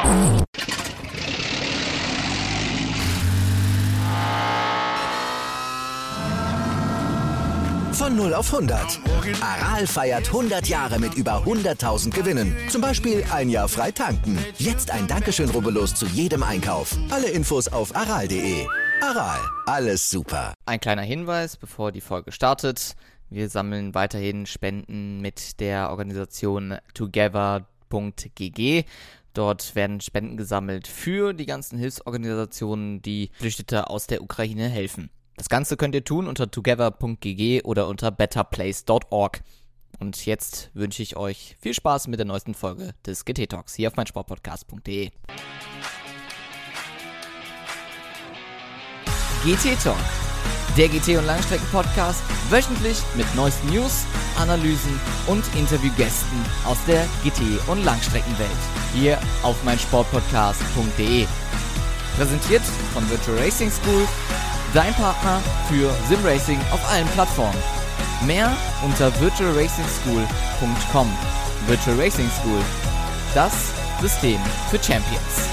Von 0 auf 100. Aral feiert 100 Jahre mit über 100.000 Gewinnen. Zum Beispiel ein Jahr frei tanken. Jetzt ein Dankeschön, rubbellos zu jedem Einkauf. Alle Infos auf aral.de. Aral, alles super. Ein kleiner Hinweis, bevor die Folge startet. Wir sammeln weiterhin Spenden mit der Organisation together.gg. Dort werden Spenden gesammelt für die ganzen Hilfsorganisationen, die Flüchtete aus der Ukraine helfen. Das Ganze könnt ihr tun unter together.gg oder unter betterplace.org. Und jetzt wünsche ich euch viel Spaß mit der neuesten Folge des GT Talks hier auf meinsportpodcast.de. GT Talk, der GT- und Langstrecken-Podcast, wöchentlich mit neuesten News, Analysen und Interviewgästen aus der GT- und Langstreckenwelt. Hier auf meinsportpodcast.de. Präsentiert von Virtual Racing School, dein Partner für Simracing auf allen Plattformen. Mehr unter virtualracingschool.com. Virtual Racing School, das System für Champions.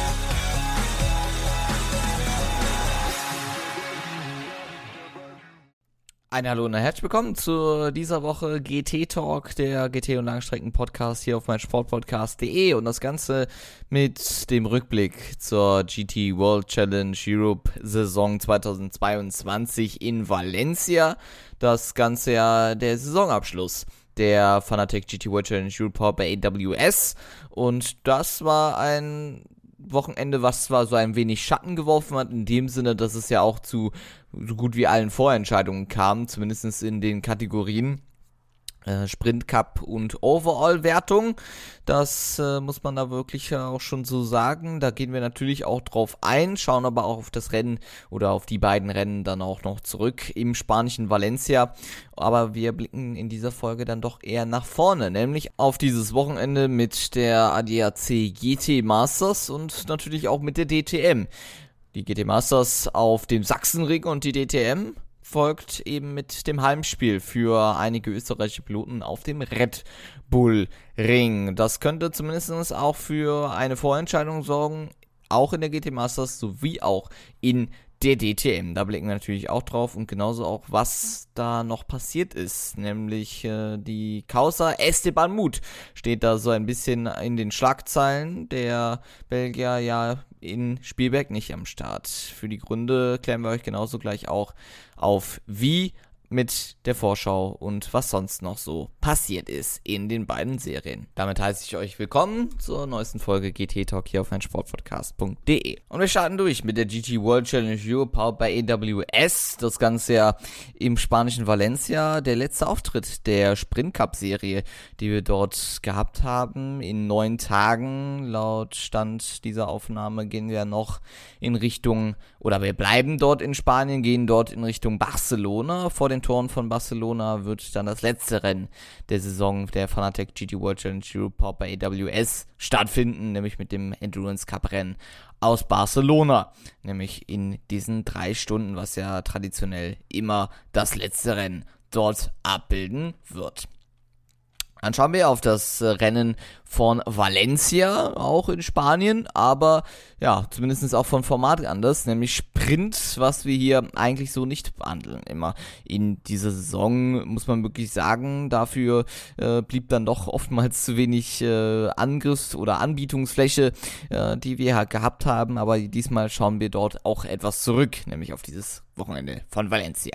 Ein Hallo und herzlich willkommen zu dieser Woche GT Talk, der GT- und Langstrecken-Podcast hier auf meinsportpodcast.de und das Ganze mit dem Rückblick zur GT World Challenge Europe Saison 2022 in Valencia. Das Ganze ja der Saisonabschluss der Fanatec GT World Challenge Europe bei AWS und das war ein Wochenende, was zwar so ein wenig Schatten geworfen hat, in dem Sinne, dass es ja auch zu so gut wie allen Vorentscheidungen kam, zumindest in den Kategorien Sprint Cup und Overall-Wertung. Das muss man da wirklich auch schon so sagen. Da gehen wir natürlich auch drauf ein, schauen aber auch auf das Rennen oder auf die beiden Rennen dann auch noch zurück im spanischen Valencia. Aber wir blicken in dieser Folge dann doch eher nach vorne, nämlich auf dieses Wochenende mit der ADAC GT Masters und natürlich auch mit der DTM. Die GT Masters auf dem Sachsenring und die DTM folgt eben mit dem Heimspiel für einige österreichische Piloten auf dem Red Bull Ring. Das könnte zumindest auch für eine Vorentscheidung sorgen, auch in der GT Masters sowie auch in der DTM. Da blicken wir natürlich auch drauf und genauso auch, was da noch passiert ist, nämlich die Causa Esteban Muth steht da so ein bisschen in den Schlagzeilen. Der Belgier ja in Spielberg nicht am Start. Für die Gründe klären wir euch genauso gleich auch auf, wie mit der Vorschau und was sonst noch so passiert ist in den beiden Serien. Damit heiße ich euch willkommen zur neuesten Folge GT Talk hier auf meinsportpodcast.de. Und wir starten durch mit der GT World Challenge Europe powered bei AWS. Das Ganze ja im spanischen Valencia. Der letzte Auftritt der Sprint Cup Serie, die wir dort gehabt haben. In 9 Tagen, laut Stand dieser Aufnahme, gehen wir noch in Richtung, oder wir bleiben dort in Spanien, gehen dort in Richtung Barcelona. Vor den Toren von Barcelona wird dann das letzte Rennen der Saison der Fanatec GT World Challenge Europe bei AWS stattfinden, nämlich mit dem Endurance Cup Rennen aus Barcelona, nämlich in diesen 3 Stunden, was ja traditionell immer das letzte Rennen dort abbilden wird. Dann schauen wir auf das Rennen von Valencia, auch in Spanien, aber ja, zumindest auch von Format anders, nämlich Sprint, was wir hier eigentlich so nicht behandeln immer in dieser Saison, muss man wirklich sagen. Dafür blieb dann doch oftmals zu wenig Angriffs- oder Anbietungsfläche, die wir halt gehabt haben, aber diesmal schauen wir dort auch etwas zurück, nämlich auf dieses Wochenende von Valencia.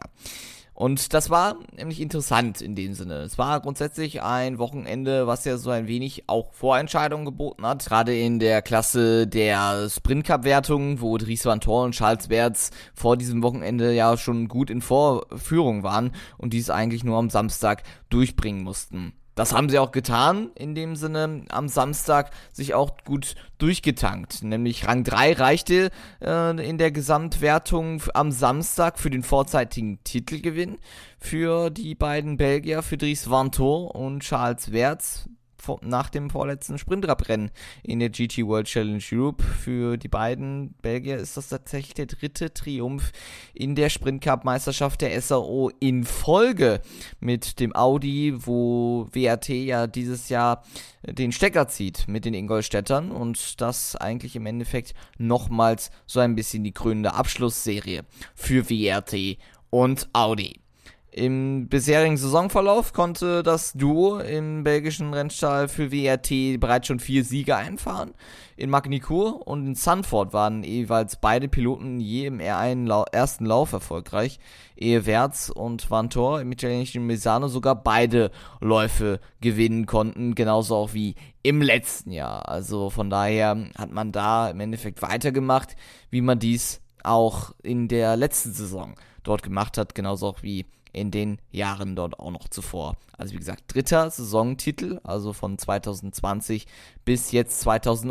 Und das war nämlich interessant in dem Sinne. Es war grundsätzlich ein Wochenende, was ja so ein wenig auch Vorentscheidungen geboten hat. Gerade in der Klasse der Sprint-Cup-Wertung, wo Dries Van Tor und Charles Weerts vor diesem Wochenende ja schon gut in Vorführung waren und dies eigentlich nur am Samstag durchbringen mussten. Das haben sie auch getan, in dem Sinne am Samstag sich auch gut durchgetankt. Nämlich Rang 3 reichte in der Gesamtwertung am Samstag für den vorzeitigen Titelgewinn für die beiden Belgier, für Dries Van Tor und Charles Weerts. nach dem vorletzten Sprintrad-Rennen in der GT World Challenge Europe. Für die beiden Belgier ist das tatsächlich der 3. Triumph in der Sprint-Cup-Meisterschaft der SAO in Folge mit dem Audi, wo WRT ja dieses Jahr den Stecker zieht mit den Ingolstädtern und das eigentlich im Endeffekt nochmals so ein bisschen die krönende Abschlussserie für WRT und Audi. Im bisherigen Saisonverlauf konnte das Duo im belgischen Rennstall für WRT bereits schon 4 Siege einfahren. In Magny-Cours und in Zandvoort waren jeweils beide Piloten je im ersten Lauf erfolgreich, ehe Werts und Vantor im italienischen Misano sogar beide Läufe gewinnen konnten, genauso auch wie im letzten Jahr. Also von daher hat man da im Endeffekt weitergemacht, wie man dies auch in der letzten Saison dort gemacht hat, genauso auch wie in den Jahren dort auch noch zuvor. Also wie gesagt, 3. Saisontitel, also von 2020 bis jetzt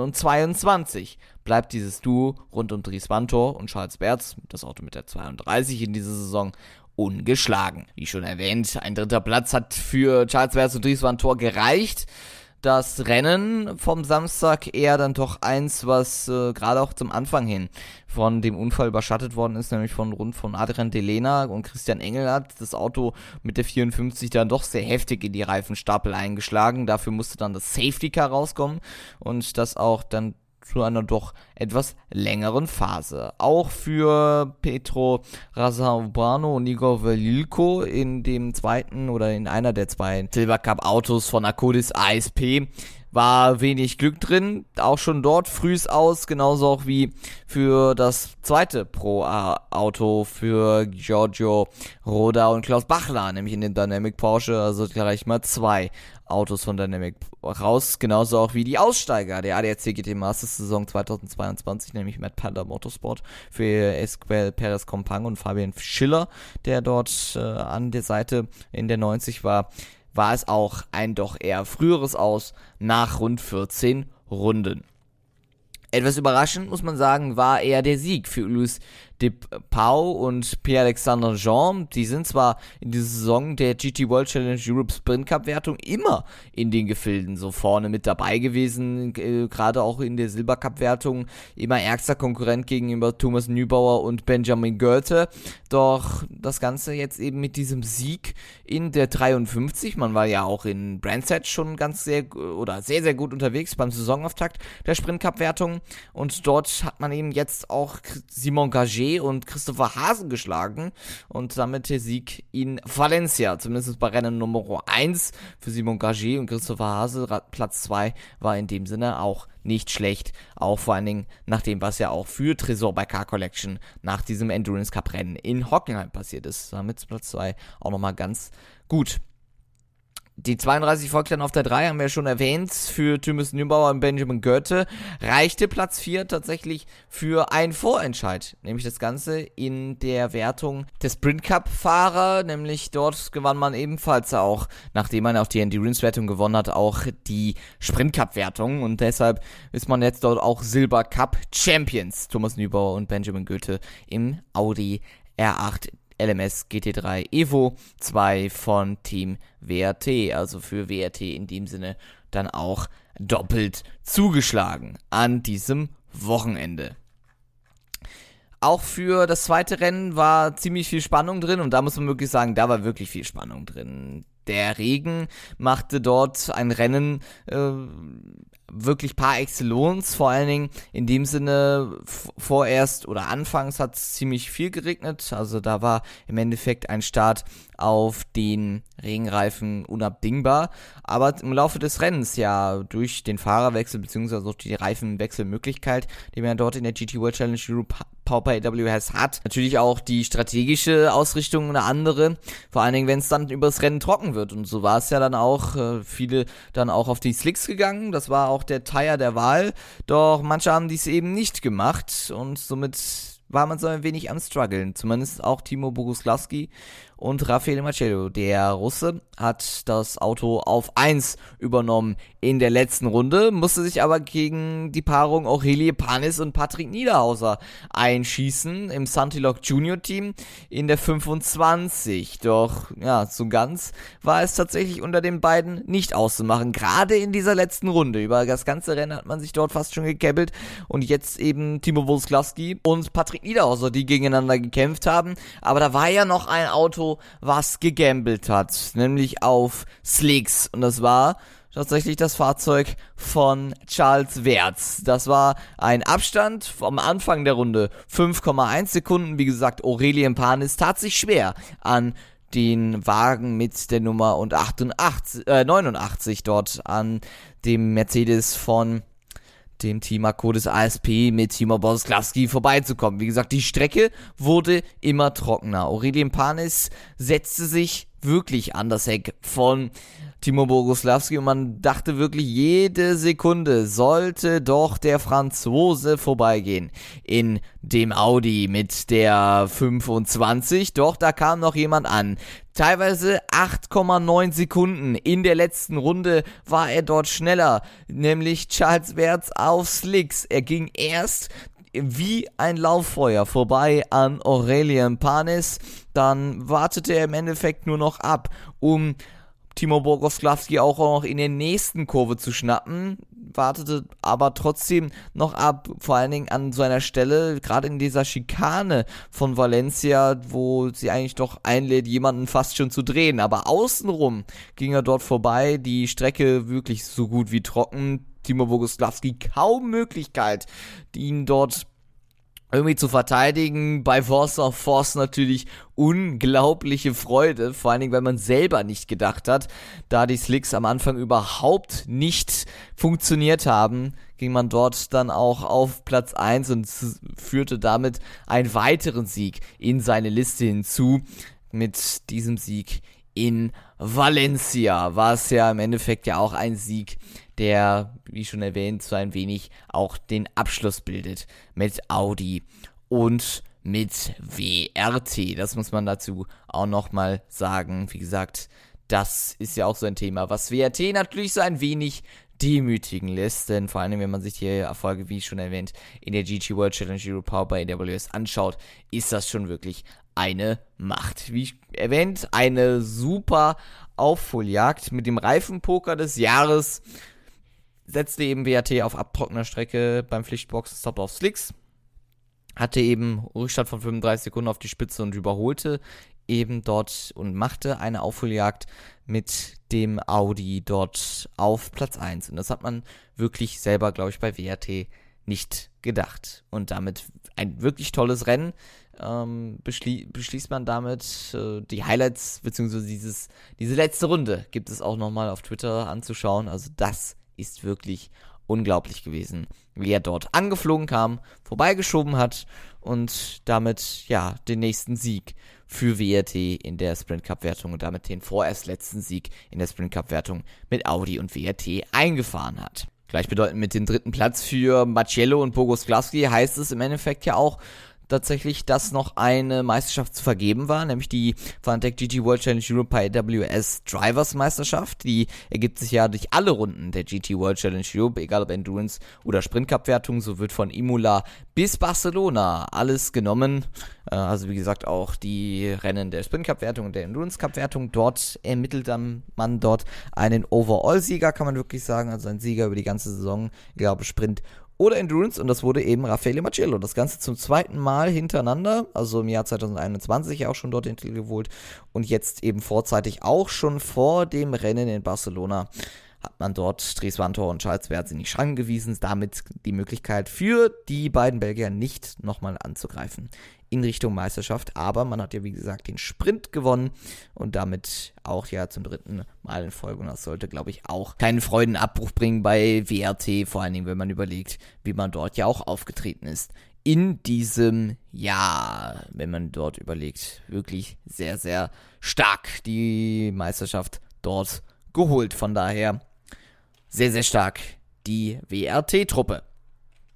2022 bleibt dieses Duo rund um Dries Vantor und Charles Berz, das Auto mit der 32 in dieser Saison, ungeschlagen. Wie schon erwähnt, ein 3. Platz hat für Charles Berz und Dries Vantor gereicht. Das Rennen vom Samstag eher dann doch eins, was gerade auch zum Anfang hin von dem Unfall überschattet worden ist, nämlich von Adrian Delena und Christian Engel hat das Auto mit der 54 dann doch sehr heftig in die Reifenstapel eingeschlagen. Dafür musste dann das Safety Car rauskommen und das auch dann zu einer doch etwas längeren Phase. Auch für Petro Razaubrano und Igor Velilko in dem zweiten oder in einer der 2 Silver Cup Autos von Akkodis ASP war wenig Glück drin, auch schon dort frühs aus, genauso auch wie für das zweite Pro-Auto für Giorgio Roda und Klaus Bachler, nämlich in den Dynamic Porsche, also gleich mal 2 Autos von Dynamic raus, genauso auch wie die Aussteiger der ADAC GT Masters Saison 2022, nämlich Matt Panda Motorsport für Esquel Perez Compang und Fabian Schiller, der dort an der Seite in der 90 war es auch ein doch eher früheres Aus nach rund 14 Runden. Etwas überraschend, muss man sagen, war eher der Sieg für Luis de Pau und Pierre-Alexandre Jean. Die sind zwar in dieser Saison der GT World Challenge Europe Sprint Cup Wertung immer in den Gefilden so vorne mit dabei gewesen, gerade auch in der Silber Cup Wertung immer ärgster Konkurrent gegenüber Thomas Neubauer und Benjamin Goethe. Doch das Ganze jetzt eben mit diesem Sieg in der 53, man war ja auch in Brandsatch schon sehr, sehr gut unterwegs beim Saisonauftakt der Sprint Cup Wertung und dort hat man eben jetzt auch Simon Gaget und Christopher Hasen geschlagen und damit der Sieg in Valencia, zumindest bei Rennen Nummer 1 für Simon Gaget und Christopher Hase. Platz 2 war in dem Sinne auch nicht schlecht, auch vor allen Dingen nach dem, was ja auch für Tresor bei Car Collection nach diesem Endurance Cup Rennen in Hockenheim passiert ist. Damit Platz 2 auch nochmal ganz gut. Die 32 folgt dann auf der 3, haben wir ja schon erwähnt, für Thomas Neubauer und Benjamin Goethe reichte Platz 4 tatsächlich für einen Vorentscheid, nämlich das Ganze in der Wertung des Sprint Cup Fahrer, nämlich dort gewann man ebenfalls auch, nachdem man auch die Endurance Wertung gewonnen hat, auch die Sprint Cup Wertung und deshalb ist man jetzt dort auch Silber Cup Champions, Thomas Neubauer und Benjamin Goethe im Audi R8 LMS GT3 Evo 2 von Team WRT, also für WRT in dem Sinne dann auch doppelt zugeschlagen an diesem Wochenende. Auch für das zweite Rennen war ziemlich viel Spannung drin und da muss man wirklich sagen, da war wirklich viel Spannung drin. Der Regen machte dort ein Rennen wirklich par excellence, vor allen Dingen in dem Sinne vorerst oder anfangs hat es ziemlich viel geregnet, also da war im Endeffekt ein Start auf den Regenreifen unabdingbar, aber im Laufe des Rennens ja durch den Fahrerwechsel bzw. auch die Reifenwechselmöglichkeit, die man dort in der GT World Challenge Europe Power AWS hat, natürlich auch die strategische Ausrichtung eine andere, vor allen Dingen wenn es dann übers Rennen trocken wird und so war es ja dann auch, viele dann auch auf die Slicks gegangen, das war auch der Tire der Wahl, doch manche haben dies eben nicht gemacht und somit war man so ein wenig am struggeln, zumindest auch Timo Boguslawski und Raffaele Marcello, der Russe, hat das Auto auf 1 übernommen in der letzten Runde, musste sich aber gegen die Paarung Aurelie Panis und Patrick Niederhauser einschießen im Santilok Junior Team in der 25. Doch ja, so ganz war es tatsächlich unter den beiden nicht auszumachen, gerade in dieser letzten Runde. Über das ganze Rennen hat man sich dort fast schon gekebbelt und jetzt eben Timo Wolskowski und Patrick Niederhauser, die gegeneinander gekämpft haben, aber da war ja noch ein Auto, was gegambelt hat, nämlich auf Slicks, und das war tatsächlich das Fahrzeug von Charles Werts. Das war ein Abstand vom Anfang der Runde 5,1 Sekunden. Wie gesagt, Aurelien Panis tat sich schwer an den Wagen mit der Nummer 89 dort an dem Mercedes von dem Team Akkodis ASP mit Timo Wolskowski vorbeizukommen. Wie gesagt, die Strecke wurde immer trockener. Aurelien Panis setzte sich wirklich an das Heck von Timo Wolskowski und man dachte wirklich, jede Sekunde sollte doch der Franzose vorbeigehen in dem Audi mit der 25, doch da kam noch jemand an. Teilweise 8,9 Sekunden in der letzten Runde war er dort schneller, nämlich Charles Werts auf Slicks. Er ging erst wie ein Lauffeuer vorbei an Aurelien Panis, dann wartete er im Endeffekt nur noch ab, um Timo Wolskowski auch noch in der nächsten Kurve zu schnappen, wartete aber trotzdem noch ab, vor allen Dingen an so einer Stelle, gerade in dieser Schikane von Valencia, wo sie eigentlich doch einlädt, jemanden fast schon zu drehen, aber außenrum ging er dort vorbei, die Strecke wirklich so gut wie trocken, Timo Wolskowski kaum Möglichkeit, ihn dort irgendwie zu verteidigen, bei Force of Force natürlich unglaubliche Freude, vor allen Dingen, weil man selber nicht gedacht hat, da die Slicks am Anfang überhaupt nicht funktioniert haben, ging man dort dann auch auf Platz 1 und führte damit einen weiteren Sieg in seine Liste hinzu. Mit diesem Sieg in Valencia war es ja im Endeffekt ja auch ein Sieg, der, wie schon erwähnt, so ein wenig auch den Abschluss bildet mit Audi und mit WRT. Das muss man dazu auch nochmal sagen. Wie gesagt, das ist ja auch so ein Thema, was WRT natürlich so ein wenig demütigen lässt, denn vor allem, wenn man sich die Erfolge, wie schon erwähnt, in der GT World Challenge Europe Power bei AWS anschaut, ist das schon wirklich eine Macht. Wie erwähnt, eine super Aufholjagd mit dem Reifenpoker des Jahres. Setzte eben WRT auf abtrockener Strecke beim Pflichtboxenstopp auf Slicks, hatte eben Rückstand von 35 Sekunden auf die Spitze und überholte eben dort und machte eine Aufholjagd mit dem Audi dort auf Platz 1. Und das hat man wirklich selber, glaube ich, bei WRT nicht gedacht. Und damit ein wirklich tolles Rennen beschließt man damit die Highlights, beziehungsweise diese letzte Runde gibt es auch nochmal auf Twitter anzuschauen. Also das ist wirklich unglaublich gewesen, wie er dort angeflogen kam, vorbeigeschoben hat und damit ja den nächsten Sieg für WRT in der Sprint Cup Wertung und damit den vorerst letzten Sieg in der Sprint Cup Wertung mit Audi und WRT eingefahren hat. Gleichbedeutend mit dem dritten Platz für Marcello und Wolskowski heißt es im Endeffekt ja auch tatsächlich, dass noch eine Meisterschaft zu vergeben war, nämlich die Fanatec GT World Challenge Europe AWS Drivers Meisterschaft. Die ergibt sich ja durch alle Runden der GT World Challenge Europe, egal ob Endurance oder Sprint Cup Wertung. So wird von Imola bis Barcelona alles genommen. Also wie gesagt auch die Rennen der Sprint Cup Wertung und der Endurance Cup Wertung. Dort ermittelt dann man dort einen Overall-Sieger, kann man wirklich sagen. Also ein Sieger über die ganze Saison, ich glaube Sprint oder Endurance, und das wurde eben Raffaele Marcello. Das Ganze zum zweiten Mal hintereinander, also im Jahr 2021 auch schon dort den Titel geholt und jetzt eben vorzeitig auch schon vor dem Rennen in Barcelona hat man dort Dries Vanthoor und Charles Werts in die Schranken gewiesen, damit die Möglichkeit für die beiden Belgier nicht nochmal anzugreifen in Richtung Meisterschaft, aber man hat ja wie gesagt den Sprint gewonnen und damit auch ja zum dritten Mal in Folge, und das sollte glaube ich auch keinen Freudenabbruch bringen bei WRT, vor allen Dingen wenn man überlegt, wie man dort ja auch aufgetreten ist in diesem Jahr, wenn man dort überlegt, wirklich sehr, sehr stark die Meisterschaft dort geholt, von daher sehr, sehr stark die WRT-Truppe.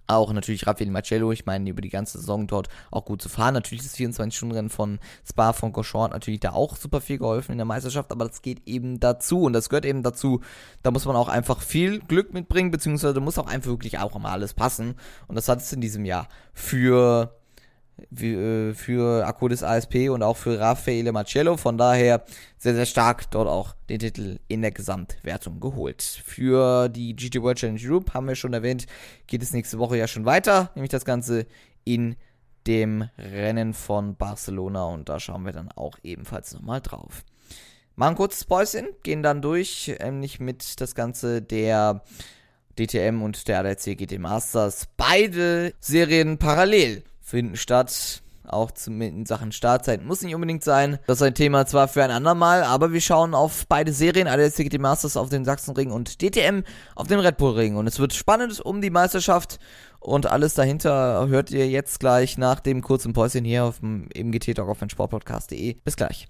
Auch natürlich Raffaele Marciello, ich meine, über die ganze Saison dort auch gut zu fahren. Natürlich das 24-Stunden-Rennen von Spa-Francorchamps hat natürlich da auch super viel geholfen in der Meisterschaft, aber das geht eben dazu und das gehört eben dazu, da muss man auch einfach viel Glück mitbringen, beziehungsweise muss auch einfach wirklich auch immer alles passen und das hat es in diesem Jahr für Akkodis ASP und auch für Raffaele Marciello. Von daher sehr, sehr stark dort auch den Titel in der Gesamtwertung geholt. Für die GT World Challenge Group, haben wir schon erwähnt, geht es nächste Woche ja schon weiter, nämlich das Ganze in dem Rennen von Barcelona und da schauen wir dann auch ebenfalls nochmal drauf. Machen ein kurzes Päuschen, gehen dann durch, nämlich mit das Ganze der DTM und der ADAC GT Masters. Beide Serien parallel finden statt, auch in Sachen Startzeit muss nicht unbedingt sein. Das ist ein Thema zwar für ein andermal, aber wir schauen auf beide Serien, ADAC GT Masters auf den Sachsenring und DTM auf den Red Bull Ring. Und es wird spannend um die Meisterschaft und alles dahinter hört ihr jetzt gleich nach dem kurzen Päuschen hier im GT-Talk auf meinsportpodcast.de. Bis gleich.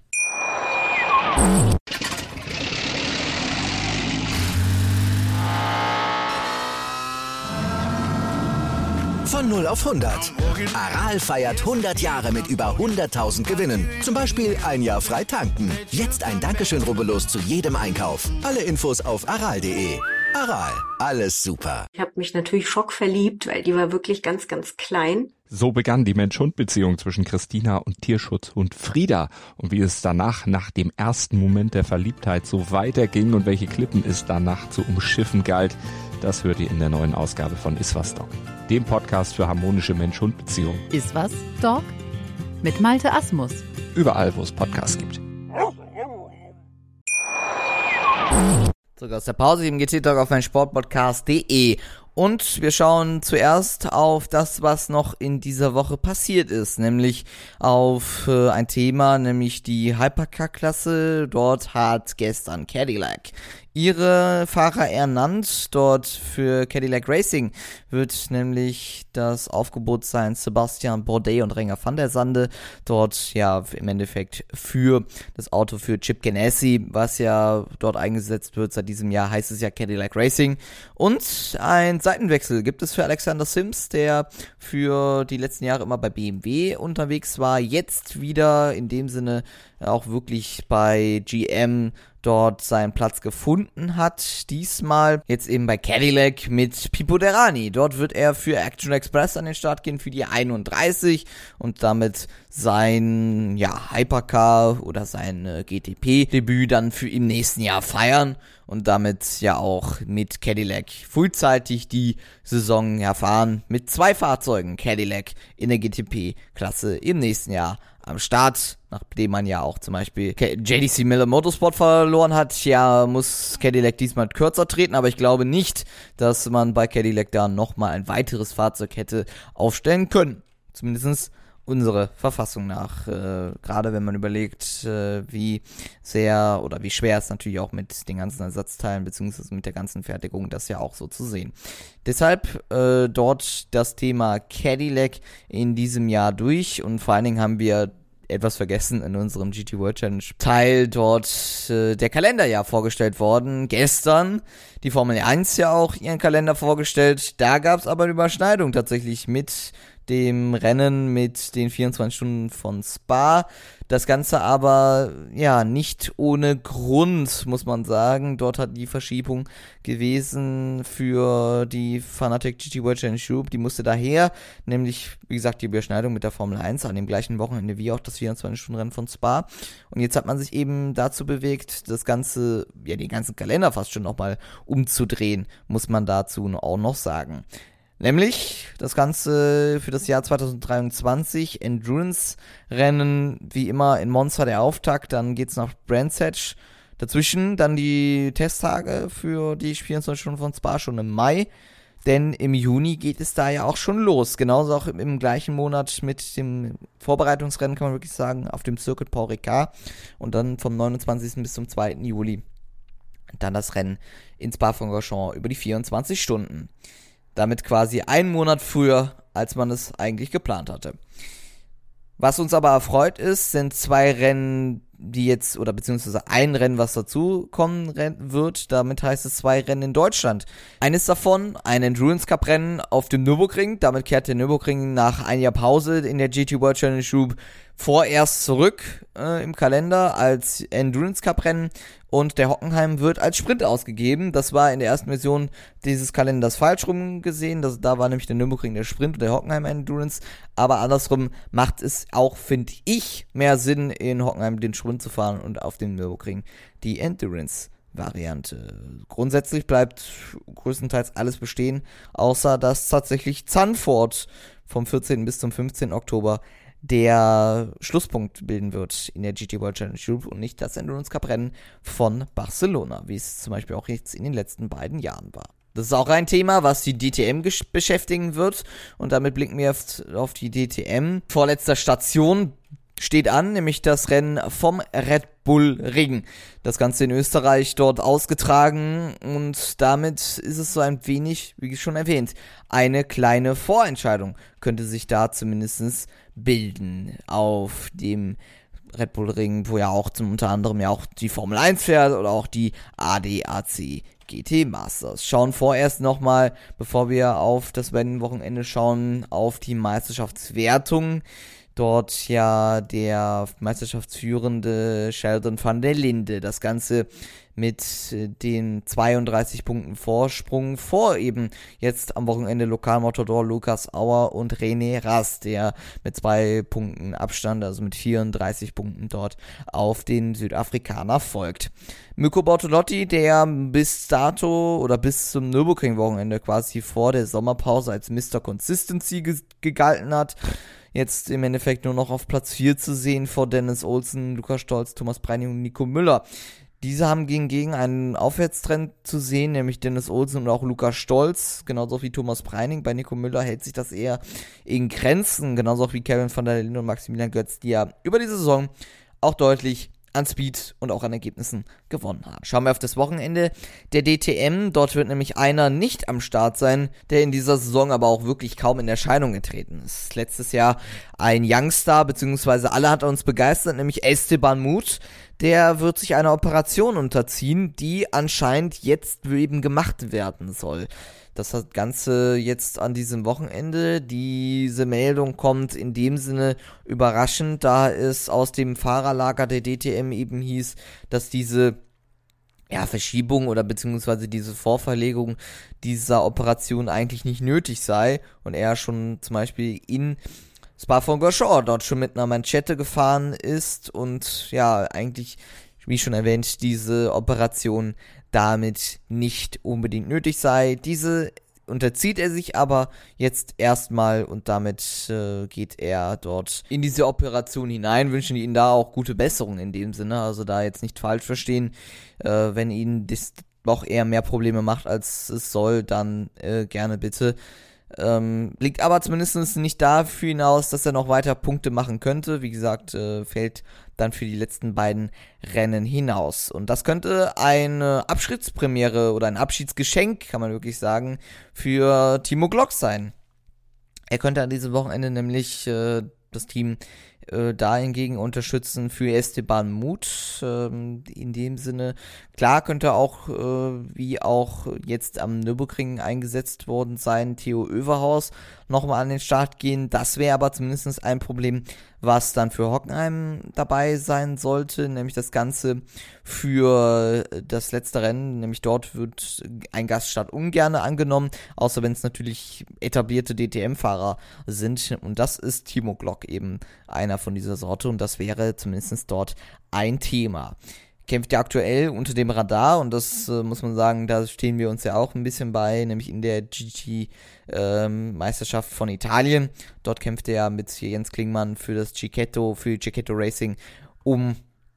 Von 0 auf 100. Aral feiert 100 Jahre mit über 100.000 Gewinnen. Zum Beispiel ein Jahr frei tanken. Jetzt ein Dankeschön, rubbellos zu jedem Einkauf. Alle Infos auf aral.de. Aral, alles super. Ich habe mich natürlich schockverliebt, weil die war wirklich ganz, ganz klein. So begann die Mensch-Hund-Beziehung zwischen Christina und Tierschutzhund Frieda. Und wie es danach, nach dem ersten Moment der Verliebtheit, so weiterging und welche Klippen es danach zu umschiffen galt, das hört ihr in der neuen Ausgabe von Iswas Dog, dem Podcast für harmonische Mensch-Hund-Beziehungen. Iswas Dog mit Malte Asmus. Überall, wo es Podcasts gibt. Zurück aus der Pause im GT-Talk auf meinsportpodcast.de. Und wir schauen zuerst auf das, was noch in dieser Woche passiert ist, nämlich auf ein Thema, nämlich die Hypercar-Klasse. Dort hat gestern Cadillac ihre Fahrer ernannt. Dort für Cadillac Racing wird nämlich das Aufgebot sein Sebastian Bourdais und Renger van der Sande. Dort ja im Endeffekt für das Auto für Chip Ganassi, was ja dort eingesetzt wird. Seit diesem Jahr heißt es ja Cadillac Racing. Und ein Seitenwechsel gibt es für Alexander Sims, der für die letzten Jahre immer bei BMW unterwegs war. Jetzt wieder in dem Sinne auch wirklich bei GM dort seinen Platz gefunden hat. Diesmal jetzt eben bei Cadillac mit Pipo Derani. Dort wird er für Action Express an den Start gehen für die 31 und damit sein Hypercar oder sein GTP-Debüt dann für im nächsten Jahr feiern und damit ja auch mit Cadillac frühzeitig die Saison erfahren mit 2 Fahrzeugen Cadillac in der GTP-Klasse im nächsten Jahr am Start, nachdem man ja auch zum Beispiel JDC Miller Motorsport verloren hat. Ja, muss Cadillac diesmal kürzer treten, aber ich glaube nicht, dass man bei Cadillac da nochmal ein weiteres Fahrzeug hätte aufstellen können. Zumindest unsere Verfassung nach. Gerade wenn man überlegt, wie sehr oder wie schwer es natürlich auch mit den ganzen Ersatzteilen beziehungsweise mit der ganzen Fertigung, das ja auch so zu sehen. Deshalb dort das Thema Cadillac in diesem Jahr durch und vor allen Dingen haben wir etwas vergessen in unserem GT World Challenge Teil dort der Kalender ja vorgestellt worden. Gestern die Formel 1 ja auch ihren Kalender vorgestellt. Da gab es aber eine Überschneidung tatsächlich mit dem Rennen mit den 24 Stunden von Spa. Das Ganze aber, ja, nicht ohne Grund, muss man sagen. Dort hat die Verschiebung gewesen für die Fanatec GT World Challenge Group. Die musste daher, nämlich, wie gesagt, die Überschneidung mit der Formel 1 an dem gleichen Wochenende wie auch das 24-Stunden-Rennen von Spa. Und jetzt hat man sich eben dazu bewegt, das Ganze, ja, den ganzen Kalender fast schon nochmal umzudrehen, muss man dazu auch noch sagen. Nämlich das Ganze für das Jahr 2023, Endurance-Rennen, wie immer in Monza der Auftakt, dann geht's nach Brands Hatch, dazwischen dann die Testtage für die 24 Stunden von Spa schon im Mai, denn im Juni geht es da ja auch schon los, genauso auch im gleichen Monat mit dem Vorbereitungsrennen, kann man wirklich sagen, auf dem Circuit Paul Ricard und dann vom 29. bis zum 2. Juli dann das Rennen in Spa-Francorchamps über die 24 Stunden. Damit quasi einen Monat früher, als man es eigentlich geplant hatte. Was uns aber erfreut ist, sind 2 Rennen die jetzt, oder beziehungsweise ein Rennen, was dazu kommen wird. Damit heißt es 2 Rennen in Deutschland. Eines davon, ein Endurance Cup Rennen auf dem Nürburgring. Damit kehrt der Nürburgring nach einem Jahr Pause in der GT World Challenge Group vorerst zurück im Kalender als Endurance Cup Rennen, und der Hockenheim wird als Sprint ausgegeben. Das war in der ersten Version dieses Kalenders falsch rum gesehen. Da war nämlich der Nürburgring der Sprint und der Hockenheim Endurance. Aber andersrum macht es auch, finde ich, mehr Sinn, in Hockenheim den Sprint zu fahren und auf dem Nürburgring die Endurance-Variante. Grundsätzlich bleibt größtenteils alles bestehen, außer dass tatsächlich Zandvoort vom 14. bis zum 15. Oktober der Schlusspunkt bilden wird in der GT World Challenge Group und nicht das Endurance Cup Rennen von Barcelona, wie es zum Beispiel auch jetzt in den letzten beiden Jahren war. Das ist auch ein Thema, was die DTM beschäftigen wird, und damit blicken wir auf die DTM. Vorletzter Station steht an, nämlich das Rennen vom Red Bull Ring. Das Ganze in Österreich dort ausgetragen, und damit ist es so ein wenig, wie schon erwähnt, eine kleine Vorentscheidung könnte sich da zumindest bilden auf dem Red Bull Ring, wo ja auch unter anderem ja auch die Formel 1 fährt oder auch die ADAC GT Masters. Schauen vorerst nochmal, bevor wir auf das Wochenende schauen, auf die Meisterschaftswertung. Dort ja der Meisterschaftsführende Sheldon van der Linde das Ganze mit den 32 Punkten Vorsprung vor eben jetzt am Wochenende Lokalmatador Lukas Auer und René Rast, der mit 2 Punkten Abstand, also mit 34 Punkten dort auf den Südafrikaner folgt. Mikko Bortolotti, der bis dato oder bis zum Nürburgring-Wochenende quasi vor der Sommerpause als Mr. Consistency gegalten hat, jetzt im Endeffekt nur noch auf Platz 4 zu sehen vor Dennis Olsen, Lukas Stolz, Thomas Preining und Nico Müller. Diese haben gegen einen Aufwärtstrend zu sehen, nämlich Dennis Olsen und auch Lukas Stolz, genauso wie Thomas Preining. Bei Nico Müller hält sich das eher in Grenzen, genauso auch wie Kevin van der Linde und Maximilian Götz, die ja über die Saison auch deutlich an Speed und auch an Ergebnissen gewonnen haben. Schauen wir auf das Wochenende der DTM. Dort wird nämlich einer nicht am Start sein, der in dieser Saison aber auch wirklich kaum in Erscheinung getreten ist. Letztes Jahr ein Youngstar, beziehungsweise alle hat uns begeistert, nämlich Esteban Muth. Der wird sich einer Operation unterziehen, die anscheinend jetzt eben gemacht werden soll. Das Ganze jetzt an diesem Wochenende. Diese Meldung kommt in dem Sinne überraschend, da es aus dem Fahrerlager der DTM eben hieß, dass diese Verschiebung oder beziehungsweise diese Vorverlegung dieser Operation eigentlich nicht nötig sei und er schon zum Beispiel in Spa-Francorchamps dort schon mit einer Manschette gefahren ist und ja, eigentlich, wie schon erwähnt, diese Operation damit nicht unbedingt nötig sei. Diese unterzieht er sich aber jetzt erstmal und damit geht er dort in diese Operation hinein. Wünschen Ihnen da auch gute Besserung in dem Sinne, also da jetzt nicht falsch verstehen, wenn Ihnen das doch eher mehr Probleme macht, als es soll, dann gerne bitte. Liegt aber zumindest nicht dafür hinaus, dass er noch weiter Punkte machen könnte. Wie gesagt, fällt dann für die letzten beiden Rennen hinaus. Und das könnte eine Abschiedspremiere oder ein Abschiedsgeschenk, kann man wirklich sagen, für Timo Glock sein. Er könnte an diesem Wochenende nämlich das Team da hingegen unterstützen für Esteban Muth. In dem Sinne, klar könnte auch, wie auch jetzt am Nürburgring eingesetzt worden sein, Theo Överhaus nochmal an den Start gehen. Das wäre aber zumindest ein Problem, was dann für Hockenheim dabei sein sollte, nämlich das Ganze für das letzte Rennen, nämlich dort wird ein Gaststart ungern angenommen, außer wenn es natürlich etablierte DTM-Fahrer sind, und das ist Timo Glock eben einer von dieser Sorte, und das wäre zumindest dort ein Thema. Kämpft ja aktuell unter dem Radar, und das muss man sagen, da stehen wir uns ja auch ein bisschen bei, nämlich in der GT-Meisterschaft von Italien. Dort kämpft er mit Jens Klingmann für Cecchetto Racing um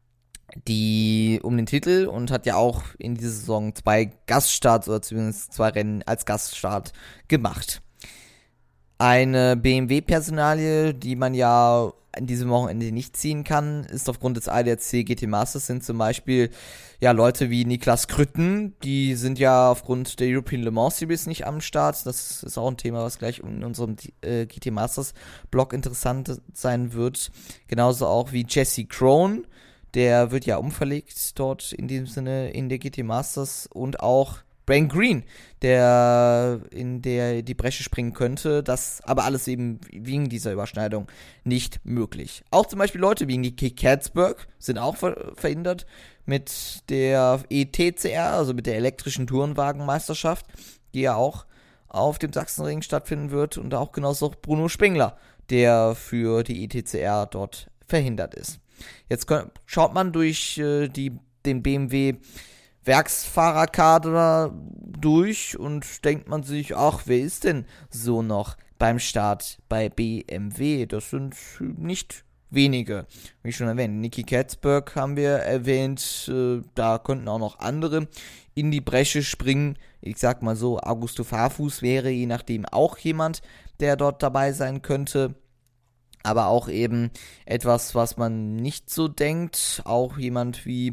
den Titel und hat ja auch in dieser Saison 2 Gaststarts oder zumindest 2 Rennen als Gaststart gemacht. Eine BMW-Personalie, die man ja an diesem Wochenende nicht ziehen kann, ist aufgrund des ADAC GT Masters, sind zum Beispiel ja Leute wie Niklas Krütten, die sind ja aufgrund der European Le Mans Series nicht am Start. Das ist auch ein Thema, was gleich in unserem GT Masters Blog interessant sein wird. Genauso auch wie Jesse Krohn, der wird ja umverlegt dort in dem Sinne in der GT Masters, und auch Brian Green, der in die Bresche springen könnte, das aber alles eben wegen dieser Überschneidung nicht möglich. Auch zum Beispiel Leute wie Nicky Catsburg sind auch verhindert mit der ETCR, also mit der elektrischen Tourenwagenmeisterschaft, die ja auch auf dem Sachsenring stattfinden wird, und auch genauso auch Bruno Spengler, der für die ETCR dort verhindert ist. Jetzt schaut man durch den BMW Werksfahrerkader durch und denkt man sich, ach, wer ist denn so noch beim Start bei BMW? Das sind nicht wenige, wie schon erwähnt. Nicky Catsburg haben wir erwähnt, da könnten auch noch andere in die Bresche springen. Ich sag mal so, Augusto Farfus wäre je nachdem auch jemand, der dort dabei sein könnte. Aber auch eben etwas, was man nicht so denkt, auch jemand wie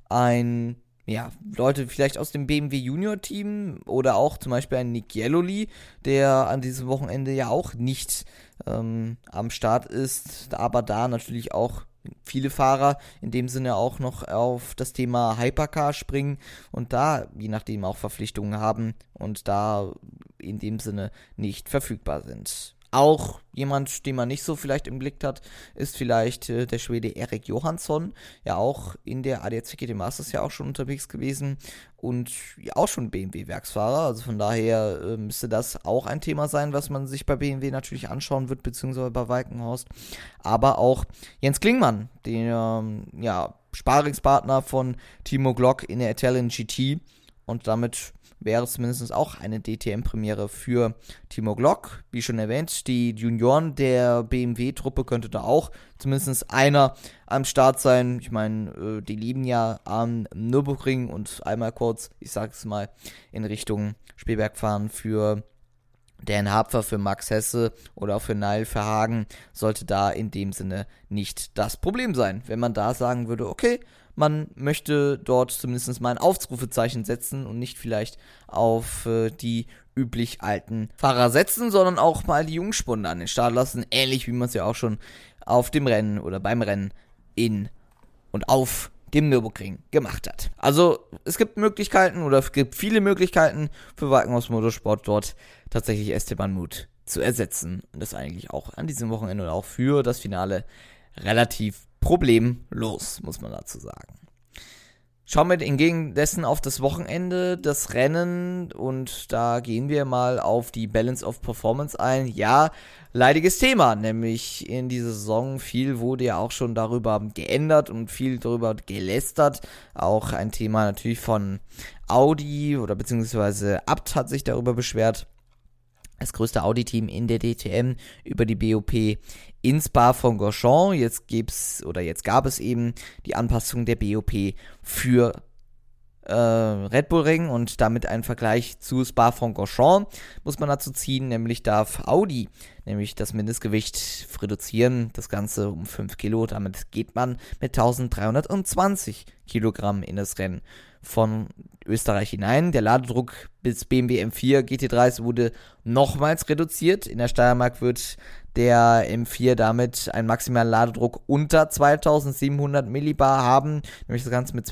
Leute vielleicht aus dem BMW Junior Team oder auch zum Beispiel ein Nick Yellowly, der an diesem Wochenende ja auch nicht am Start ist, aber da natürlich auch viele Fahrer in dem Sinne auch noch auf das Thema Hypercar springen und da je nachdem auch Verpflichtungen haben und da in dem Sinne nicht verfügbar sind. Auch jemand, den man nicht so vielleicht im Blick hat, ist vielleicht der Schwede Erik Johansson, ja auch in der ADAC GT Masters ja auch schon unterwegs gewesen und ja auch schon BMW-Werksfahrer, also von daher müsste das auch ein Thema sein, was man sich bei BMW natürlich anschauen wird, beziehungsweise bei Walkenhorst, aber auch Jens Klingmann, der Sparingspartner von Timo Glock in der Italian GT, und damit wäre es zumindest auch eine DTM-Premiere für Timo Glock. Wie schon erwähnt, die Junioren der BMW-Truppe könnte da auch zumindest einer am Start sein. Ich meine, die lieben ja am Nürburgring und einmal kurz, ich sage es mal, in Richtung Spielberg fahren für Dan Hapfer, für Max Hesse oder auch für Niall Verhagen, sollte da in dem Sinne nicht das Problem sein. Wenn man da sagen würde, okay, man möchte dort zumindest mal ein Ausrufezeichen setzen und nicht vielleicht auf die üblich alten Fahrer setzen, sondern auch mal die Jungspunde an den Start lassen, ähnlich wie man es ja auch schon auf dem Rennen oder beim Rennen in und auf dem Nürburgring gemacht hat. Also es gibt Möglichkeiten oder es gibt viele Möglichkeiten für Walkenhorst Motorsport dort tatsächlich Esteban Muth zu ersetzen und das eigentlich auch an diesem Wochenende und auch für das Finale relativ problemlos, muss man dazu sagen. Schauen wir hingegen dessen auf das Wochenende, das Rennen, und da gehen wir mal auf die Balance of Performance ein. Ja, leidiges Thema, nämlich in dieser Saison viel wurde ja auch schon darüber geändert und viel darüber gelästert. Auch ein Thema natürlich von Audi oder beziehungsweise Abt hat sich darüber beschwert. Das größte Audi-Team in der DTM über die BOP in Spa-Francorchamps. Jetzt gab es eben die Anpassung der BOP für Red Bull Ring und damit einen Vergleich zu Spa-Francorchamps muss man dazu ziehen, nämlich darf Audi das Mindestgewicht reduzieren, das Ganze um 5 Kilo, damit geht man mit 1320 Kilogramm in das Rennen von Österreich hinein. Der Ladedruck bis BMW M4 GT3 wurde nochmals reduziert. In der Steiermark wird der M4 damit einen maximalen Ladedruck unter 2700 Millibar haben, nämlich das Ganze mit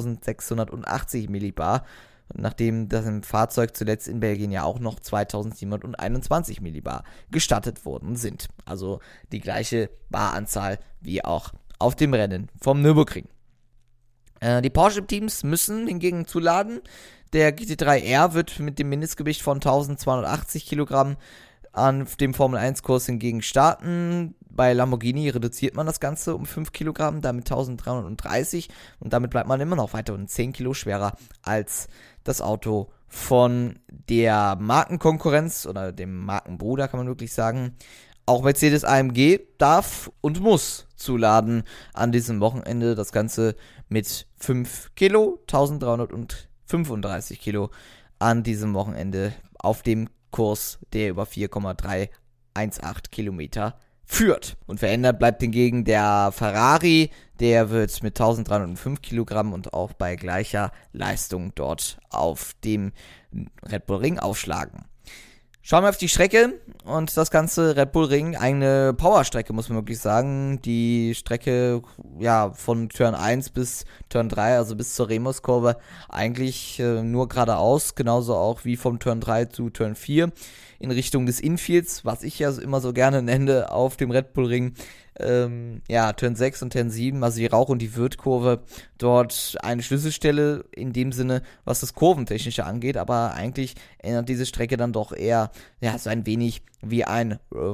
2680 Millibar, nachdem das im Fahrzeug zuletzt in Belgien ja auch noch 2721 Millibar gestattet worden sind. Also die gleiche Baranzahl wie auch auf dem Rennen vom Nürburgring. Die Porsche-Teams müssen hingegen zuladen. Der GT3R wird mit dem Mindestgewicht von 1280 Kilogramm an dem Formel-1-Kurs hingegen starten. Bei Lamborghini reduziert man das Ganze um 5 Kilogramm, damit 1330, und damit bleibt man immer noch weiter und 10 Kilo schwerer als das Auto von der Markenkonkurrenz oder dem Markenbruder, kann man wirklich sagen. Auch Mercedes AMG darf und muss zuladen an diesem Wochenende, das Ganze mit 5 Kilo, 1335 Kilo an diesem Wochenende auf dem Kurs, der über 4,318 Kilometer führt. Und verändert bleibt hingegen der Ferrari, der wird mit 1305 Kilogramm und auch bei gleicher Leistung dort auf dem Red Bull Ring aufschlagen. Schauen wir auf die Strecke. Und das ganze Red Bull Ring, eine Powerstrecke, muss man wirklich sagen. Die Strecke, ja, von Turn 1 bis Turn 3, also bis zur Remus-Kurve, eigentlich nur geradeaus, genauso auch wie vom Turn 3 zu Turn 4 in Richtung des Infields, was ich ja immer so gerne nenne auf dem Red Bull Ring. Turn 6 und Turn 7, also die Rauch- und die Wirtkurve, dort eine Schlüsselstelle in dem Sinne, was das Kurventechnische angeht, aber eigentlich erinnert diese Strecke dann doch eher, ja, so ein wenig wie ein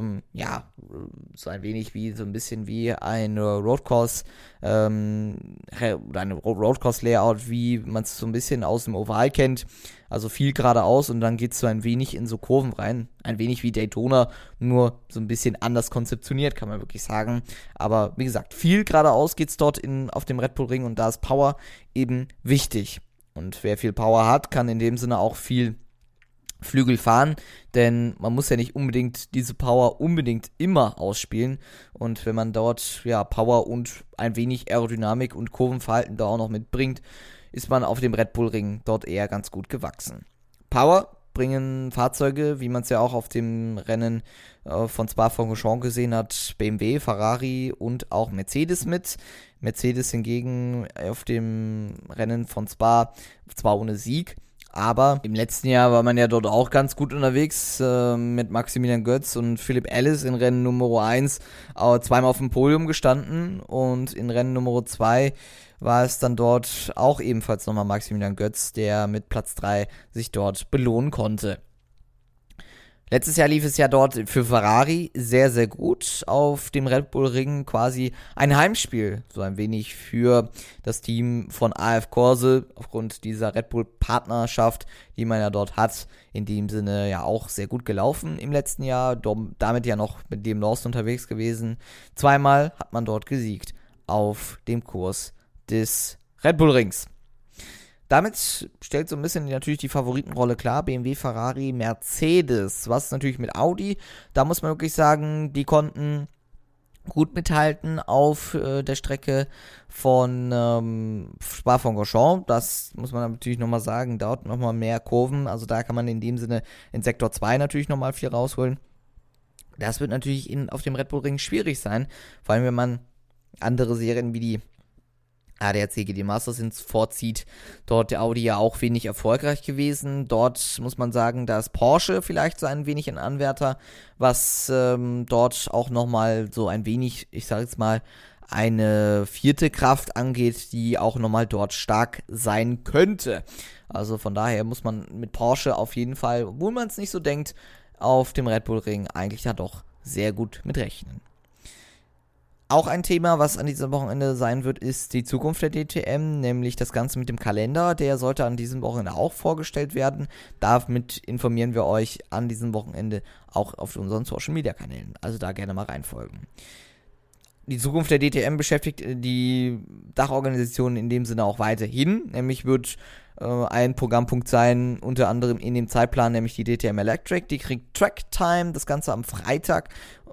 Roadcourse, oder ein Roadcourse-Layout, wie man es so ein bisschen aus dem Oval kennt. Also viel geradeaus und dann geht es so ein wenig in so Kurven rein. Ein wenig wie Daytona, nur so ein bisschen anders konzeptioniert, kann man wirklich sagen. Aber wie gesagt, viel geradeaus geht es dort auf dem Red Bull Ring und da ist Power eben wichtig. Und wer viel Power hat, kann in dem Sinne auch viel Flügel fahren, denn man muss ja nicht unbedingt diese Power immer ausspielen. Und wenn man dort ja Power und ein wenig Aerodynamik und Kurvenverhalten da auch noch mitbringt, ist man auf dem Red Bull Ring dort eher ganz gut gewachsen. Power bringen Fahrzeuge, wie man es ja auch auf dem Rennen von Spa-Francorchamps gesehen hat, BMW, Ferrari und auch Mercedes mit. Mercedes hingegen auf dem Rennen von Spa zwar ohne Sieg, aber im letzten Jahr war man ja dort auch ganz gut unterwegs mit Maximilian Götz und Philipp Ellis in Rennen Nummer 1 zweimal auf dem Podium gestanden und in Rennen Nummer 2 war es dann dort auch ebenfalls nochmal Maximilian Götz, der mit Platz 3 sich dort belohnen konnte. Letztes Jahr lief es ja dort für Ferrari sehr, sehr gut. Auf dem Red Bull Ring quasi ein Heimspiel, so ein wenig für das Team von AF Corse, aufgrund dieser Red Bull Partnerschaft, die man ja dort hat. In dem Sinne ja auch sehr gut gelaufen im letzten Jahr, damit ja noch mit dem Lawson unterwegs gewesen. Zweimal hat man dort gesiegt auf dem Kurs des Red Bull Rings. Damit stellt so ein bisschen natürlich die Favoritenrolle klar, BMW, Ferrari, Mercedes. Was natürlich mit Audi, da muss man wirklich sagen, die konnten gut mithalten auf der Strecke von Spa-Francorchamps. Das muss man natürlich nochmal sagen, dort nochmal mehr Kurven, also da kann man in dem Sinne in Sektor 2 natürlich nochmal viel rausholen. Das wird natürlich auf dem Red Bull Ring schwierig sein, vor allem wenn man andere Serien wie die ADAC GT Masters vorzieht, dort der Audi ja auch wenig erfolgreich gewesen. Dort muss man sagen, da ist Porsche vielleicht so ein wenig ein Anwärter, was dort auch nochmal so ein wenig, ich sage jetzt mal, eine vierte Kraft angeht, die auch nochmal dort stark sein könnte. Also von daher muss man mit Porsche auf jeden Fall, obwohl man es nicht so denkt, auf dem Red Bull Ring eigentlich da doch sehr gut mit rechnen. Auch ein Thema, was an diesem Wochenende sein wird, ist die Zukunft der DTM, nämlich das Ganze mit dem Kalender. Der sollte an diesem Wochenende auch vorgestellt werden. Damit informieren wir euch an diesem Wochenende auch auf unseren Social-Media-Kanälen. Also da gerne mal reinfolgen. Die Zukunft der DTM beschäftigt die Dachorganisation in dem Sinne auch weiterhin. Nämlich wird ein Programmpunkt sein, unter anderem in dem Zeitplan, nämlich die DTM Electric. Die kriegt Track Time, das Ganze am Freitag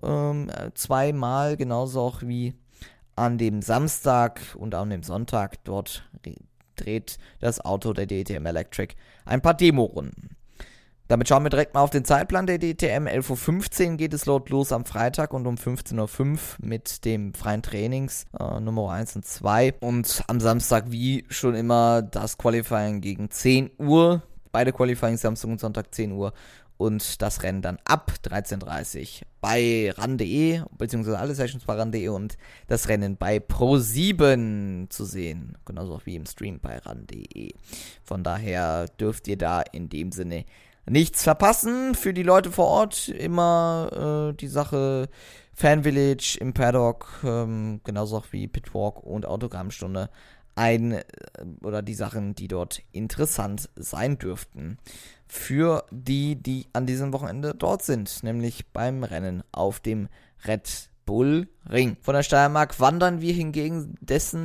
zweimal, genauso auch wie an dem Samstag und an dem Sonntag. Dort dreht das Auto der DTM Electric ein paar Demo-Runden. Damit schauen wir direkt mal auf den Zeitplan der DTM. 11.15 Uhr geht es los am Freitag und um 15.05 Uhr mit dem freien Trainings Nummer 1 und 2. Und am Samstag wie schon immer das Qualifying gegen 10 Uhr. Beide Qualifying Samstag und Sonntag 10 Uhr. Und das Rennen dann ab 13.30 Uhr bei RAN.de, beziehungsweise alle Sessions bei RAN.de und das Rennen bei Pro7 zu sehen. Genauso auch wie im Stream bei RAN.de. Von daher dürft ihr da in dem Sinne nichts verpassen. Für die Leute vor Ort immer die Sache Fan Village im Paddock, genauso auch wie Pitwalk und Autogrammstunde. Oder die Sachen, die dort interessant sein dürften. Für die an diesem Wochenende dort sind, nämlich beim Rennen auf dem Red Bull Ring. Von der Steiermark wandern wir hingegen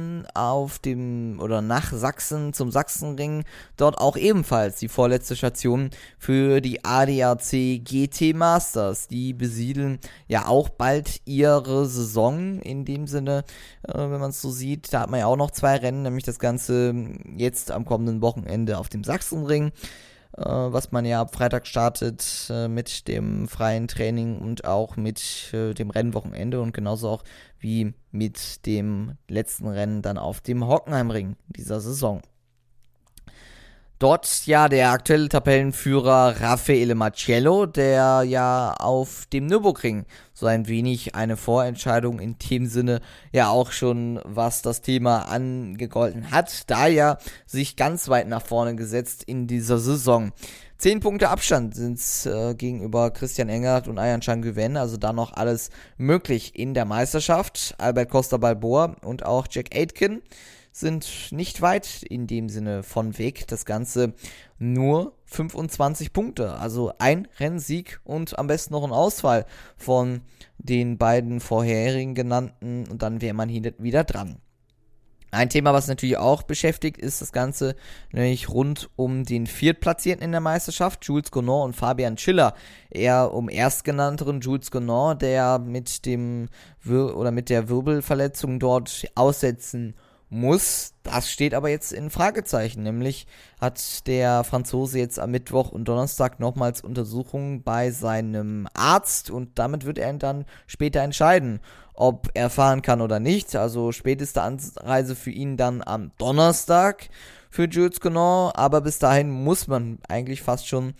nach Sachsen zum Sachsenring. Dort auch ebenfalls die vorletzte Station für die ADAC GT Masters. Die besiedeln ja auch bald ihre Saison in dem Sinne, wenn man es so sieht. Da hat man ja auch noch 2 Rennen, nämlich das Ganze jetzt am kommenden Wochenende auf dem Sachsenring. was man ja ab Freitag startet mit dem freien Training und auch mit dem Rennwochenende und genauso auch wie mit dem letzten Rennen dann auf dem Hockenheimring dieser Saison. Dort ja der aktuelle Tabellenführer Raffaele Marciello, der ja auf dem Nürburgring so ein wenig eine Vorentscheidung in dem Sinne ja auch schon, was das Thema angegolten hat, da ja sich ganz weit nach vorne gesetzt in dieser Saison. 10 Punkte Abstand sind es gegenüber Christian Engert und Ayhan Can-Güven, also da noch alles möglich in der Meisterschaft. Albert Costa Balboa und auch Jack Aitken sind nicht weit in dem Sinne von weg. Das Ganze nur 25 Punkte, also ein Rennsieg und am besten noch ein Ausfall von den beiden vorherigen genannten und dann wäre man hier wieder dran. Ein Thema, was natürlich auch beschäftigt, ist das Ganze nämlich rund um den Viertplatzierten in der Meisterschaft, Jules Gounon und Fabian Schiller. Eher um erstgenannteren Jules Gounon, der mit der Wirbelverletzung dort aussetzen muss. Das steht aber jetzt in Fragezeichen, nämlich hat der Franzose jetzt am Mittwoch und Donnerstag nochmals Untersuchungen bei seinem Arzt und damit wird er dann später entscheiden, ob er fahren kann oder nicht. Also späteste Anreise für ihn dann am Donnerstag für Jules Gounon, aber bis dahin muss man eigentlich fast schon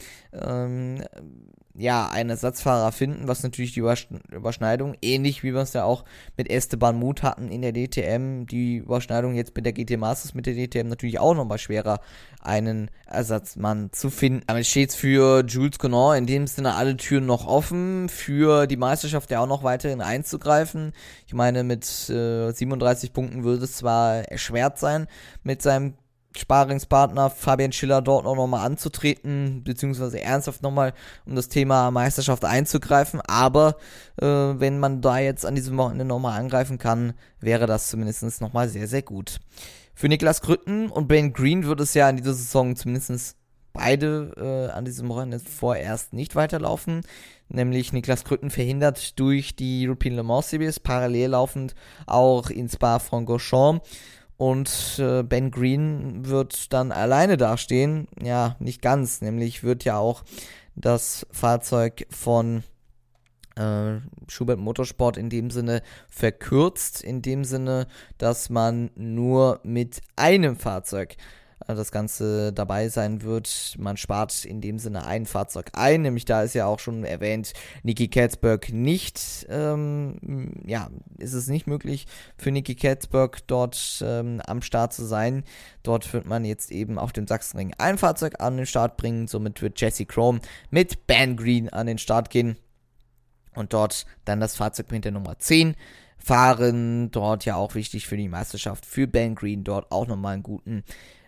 einen Ersatzfahrer finden, was natürlich die Überschneidung, ähnlich wie wir es ja auch mit Esteban Muth hatten in der DTM, die Überschneidung jetzt mit der GT Masters mit der DTM natürlich auch nochmal schwerer, einen Ersatzmann zu finden. Damit steht es für Jules Gounon in dem Sinne alle Türen noch offen, für die Meisterschaft ja auch noch weiterhin einzugreifen. Ich meine, mit 37 Punkten würde es zwar erschwert sein, mit seinem Sparingspartner Fabian Schiller dort auch nochmal anzutreten, beziehungsweise ernsthaft nochmal um das Thema Meisterschaft einzugreifen, aber wenn man da jetzt an diesem Wochenende nochmal angreifen kann, wäre das zumindest nochmal sehr, sehr gut. Für Niklas Krütten und Ben Green wird es ja in dieser Saison zumindest beide an diesem Wochenende vorerst nicht weiterlaufen, nämlich Niklas Krütten verhindert durch die European Le Mans Series, parallel laufend auch in Spa-Francorchamps. Und Ben Green wird dann alleine dastehen. Ja, nicht ganz. Nämlich wird ja auch das Fahrzeug von Schubert Motorsport in dem Sinne verkürzt. In dem Sinne, dass man nur mit einem Fahrzeug das Ganze dabei sein wird. Man spart in dem Sinne ein Fahrzeug ein, nämlich da ist ja auch schon erwähnt, Nicky Catsburg nicht, ist es nicht möglich für Nicky Catsburg dort am Start zu sein. Dort wird man jetzt eben auf dem Sachsenring ein Fahrzeug an den Start bringen, somit wird Jesse Krohn mit Ben Green an den Start gehen und dort dann das Fahrzeug mit der Nummer 10 fahren. Dort ja auch wichtig für die Meisterschaft, für Ben Green dort auch nochmal einen guten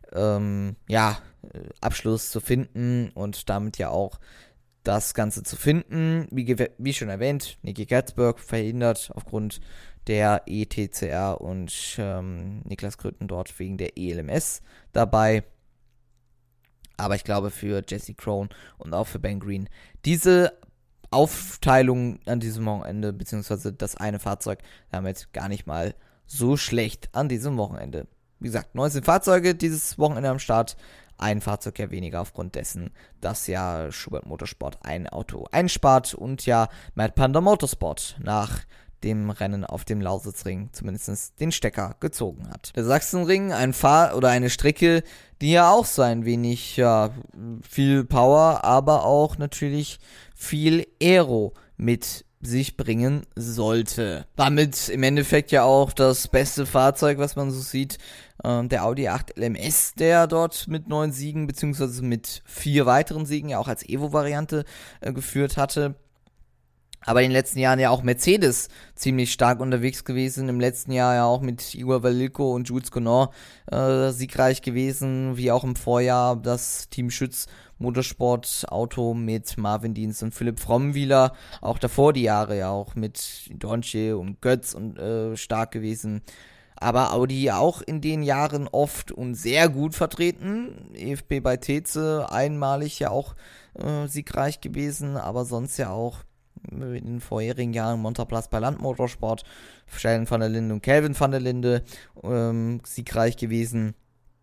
Abschluss zu finden und damit ja auch das Ganze zu finden. Wie schon erwähnt, Nicky Catsburg verhindert aufgrund der ETCR und Niklas Krütten dort wegen der ELMS dabei. Aber ich glaube für Jesse Krohn und auch für Ben Green diese Aufteilung an diesem Wochenende, beziehungsweise das eine Fahrzeug, damit gar nicht mal so schlecht an diesem Wochenende. Wie gesagt, 19 Fahrzeuge dieses Wochenende am Start, ein Fahrzeug ja weniger aufgrund dessen, dass ja Schubert Motorsport ein Auto einspart und ja Mad Panda Motorsport nach dem Rennen auf dem Lausitzring zumindest den Stecker gezogen hat. Der Sachsenring, eine Strecke, die ja auch so ein wenig viel Power, aber auch natürlich viel Aero mit sich bringen sollte. Damit im Endeffekt ja auch das beste Fahrzeug, was man so sieht, der Audi 8 LMS, der dort mit 9 Siegen, beziehungsweise mit 4 weiteren Siegen ja auch als Evo-Variante geführt hatte. Aber in den letzten Jahren ja auch Mercedes ziemlich stark unterwegs gewesen. Im letzten Jahr ja auch mit Igor Valilko und Jules Gounon siegreich gewesen, wie auch im Vorjahr das Team Schütz Motorsport Auto mit Marvin Dienst und Philipp Frommwieler. Auch davor die Jahre ja auch mit Dornche und Götz und stark gewesen. Aber Audi auch in den Jahren oft und sehr gut vertreten. EFB bei Teze einmalig ja auch siegreich gewesen, aber sonst ja auch in den vorherigen Jahren Montaplas bei Landmotorsport, Sheldon van der Linde und Kelvin van der Linde siegreich gewesen.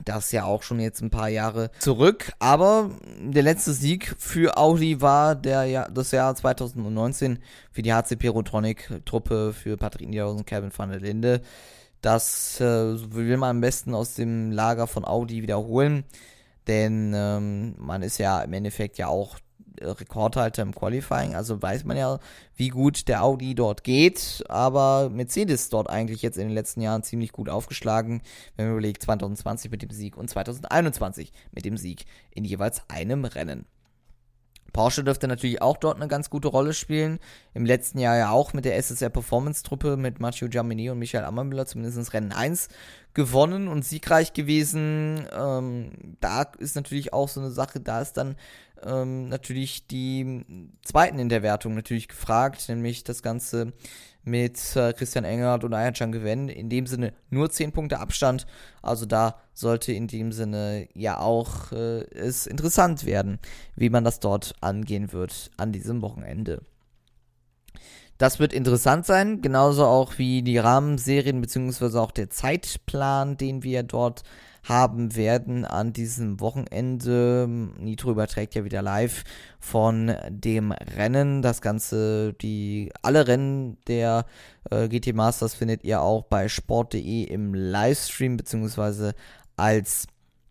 Das ist ja auch schon jetzt ein paar Jahre zurück, aber der letzte Sieg für Audi war das Jahr 2019 für die HC Perotronic-Truppe, für Patrick Niederhausen und Kevin van der Linde. Das will man am besten aus dem Lager von Audi wiederholen, denn man ist ja im Endeffekt ja auch Rekordhalter im Qualifying, also weiß man ja, wie gut der Audi dort geht, aber Mercedes dort eigentlich jetzt in den letzten Jahren ziemlich gut aufgeschlagen, wenn man überlegt, 2020 mit dem Sieg und 2021 mit dem Sieg in jeweils einem Rennen. Porsche dürfte natürlich auch dort eine ganz gute Rolle spielen. Im letzten Jahr ja auch mit der SSR Performance Truppe mit Mathieu Jaminet und Michael Ammermüller zumindest Rennen 1 gewonnen und siegreich gewesen. Da ist natürlich auch so eine Sache, da ist dann natürlich die Zweiten in der Wertung natürlich gefragt, nämlich das Ganze mit Christian Engelhardt und Ayhancan Guven, in dem Sinne nur 10 Punkte Abstand, also da sollte in dem Sinne ja auch es interessant werden, wie man das dort angehen wird an diesem Wochenende. Das wird interessant sein, genauso auch wie die Rahmenserien beziehungsweise auch der Zeitplan, den wir dort haben werden an diesem Wochenende. Nitro überträgt ja wieder live von dem Rennen. Das Ganze, alle Rennen der GT Masters findet ihr auch bei sport.de im Livestream, beziehungsweise als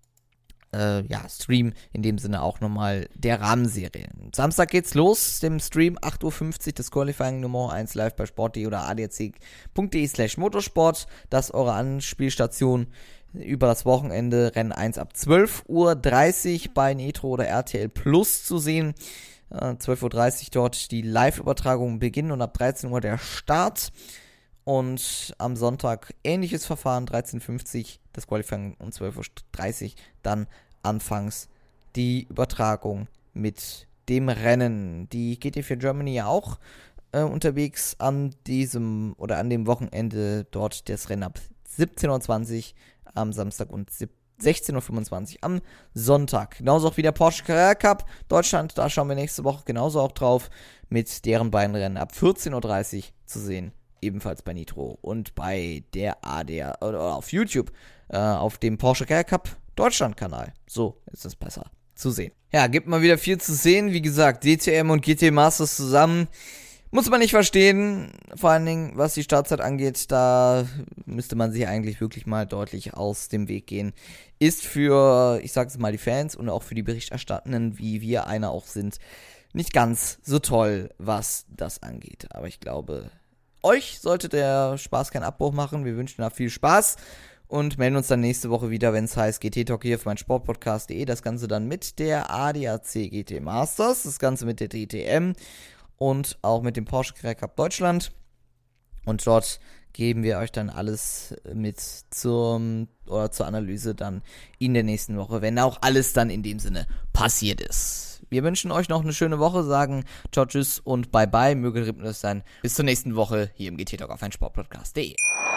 Stream, in dem Sinne auch nochmal der Rahmenserie. Samstag geht's los, dem Stream 8.50 Uhr, das Qualifying Nummer 1 live bei sport.de oder adrc.de/motorsport. Das ist eure Anspielstation über das Wochenende, Rennen 1 ab 12.30 Uhr bei Nitro oder RTL Plus zu sehen. 12.30 Uhr dort die Live-Übertragung beginnen und ab 13 Uhr der Start. Und am Sonntag ähnliches Verfahren, 13.50 Uhr das Qualifying und 12.30 Uhr dann anfangs die Übertragung mit dem Rennen. Die GT4 Germany ja auch unterwegs an dem Wochenende, dort das Rennen ab 17.20 Uhr am Samstag und 16.25 Uhr am Sonntag. Genauso auch wie der Porsche Carrera Cup Deutschland, da schauen wir nächste Woche genauso auch drauf, mit deren beiden Rennen ab 14.30 Uhr zu sehen. Ebenfalls bei Nitro und bei der ADR oder auf YouTube auf dem Porsche Carrera Cup Deutschland Kanal. So ist es besser zu sehen. Ja, gibt mal wieder viel zu sehen. Wie gesagt, DTM und GT Masters zusammen. Muss man nicht verstehen, vor allen Dingen, was die Startzeit angeht, da müsste man sich eigentlich wirklich mal deutlich aus dem Weg gehen. Ist für, ich sage es mal, die Fans und auch für die Berichterstattenden, wie wir einer auch sind, nicht ganz so toll, was das angeht. Aber ich glaube, euch sollte der Spaß keinen Abbruch machen. Wir wünschen da viel Spaß und melden uns dann nächste Woche wieder, wenn es heißt GT Talk hier auf meinsportpodcast.de. Das Ganze dann mit der ADAC GT Masters, das Ganze mit der DTM und auch mit dem Porsche Carrera Cup Deutschland. Und dort geben wir euch dann alles mit zur Analyse dann in der nächsten Woche, wenn auch alles dann in dem Sinne passiert ist. Wir wünschen euch noch eine schöne Woche, sagen ciao, tschüss und bye bye, möge Rhythmus sein. Bis zur nächsten Woche hier im GT Talk auf meinsportpodcast.de.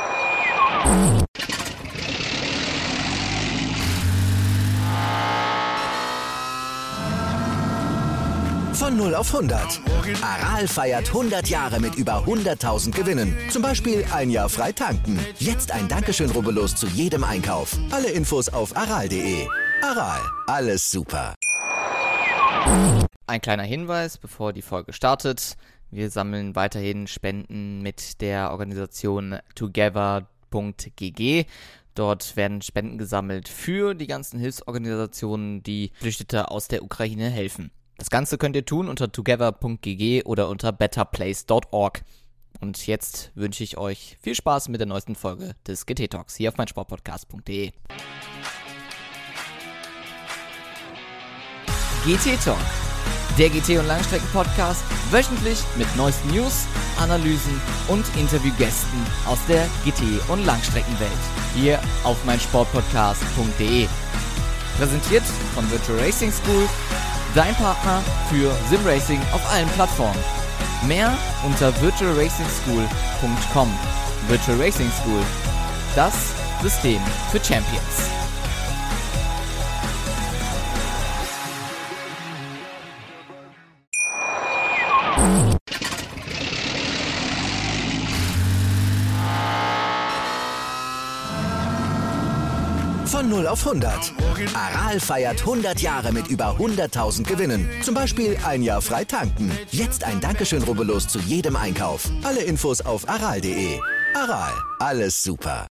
Von 0 auf 100. Aral feiert 100 Jahre mit über 100.000 Gewinnen. Zum Beispiel ein Jahr frei tanken. Jetzt ein Dankeschön, rubbellos zu jedem Einkauf. Alle Infos auf aral.de. Aral, alles super. Ein kleiner Hinweis, bevor die Folge startet. Wir sammeln weiterhin Spenden mit der Organisation together.gg. Dort werden Spenden gesammelt für die ganzen Hilfsorganisationen, die Flüchtete aus der Ukraine helfen. Das Ganze könnt ihr tun unter together.gg oder unter betterplace.org. Und jetzt wünsche ich euch viel Spaß mit der neuesten Folge des GT Talks hier auf meinsportpodcast.de. GT Talk, der GT- und Langstrecken-Podcast, wöchentlich mit neuesten News, Analysen und Interviewgästen aus der GT- und Langstreckenwelt. Hier auf meinsportpodcast.de. Präsentiert von Virtual Racing School, dein Partner für Simracing auf allen Plattformen. Mehr unter virtualracingschool.com. Virtual Racing School, das System für Champions. Von Von 0 auf 100. Aral feiert 100 Jahre mit über 100.000 Gewinnen. Zum Beispiel ein Jahr frei tanken. Jetzt ein Dankeschön, rubbellos zu jedem Einkauf. Alle Infos auf aral.de. Aral, alles super.